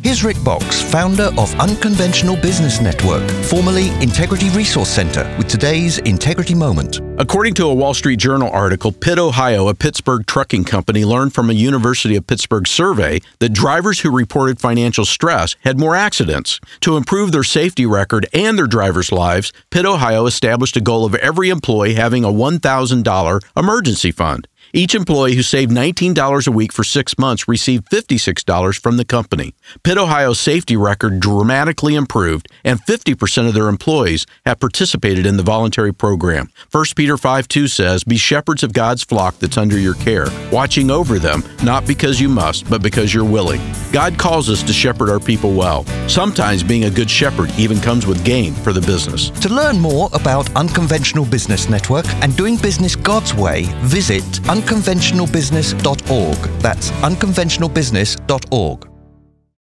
Here's Rick Box, founder of Unconventional Business Network, formerly Integrity Resource Center, with today's Integrity Moment. According to a Wall Street Journal article, Pitt, Ohio, a Pittsburgh trucking company, learned from a University of Pittsburgh survey that drivers who reported financial stress had more accidents. To improve their safety record and their drivers' lives, Pitt, Ohio established a goal of every employee having a $1,000 emergency fund. Each employee who saved $19 a week for 6 months received $56 from the company. Pitt, Ohio's safety record dramatically improved, and 50% of their employees have participated in the voluntary program. 1 Peter 5:2 says, "Be shepherds of God's flock that's under your care, watching over them, not because you must, but because you're willing." God calls us to shepherd our people well. Sometimes being a good shepherd even comes with gain for the business. To learn more about Unconventional Business Network and doing business God's way, visit unconventionalbusiness.org. That's unconventionalbusiness.org.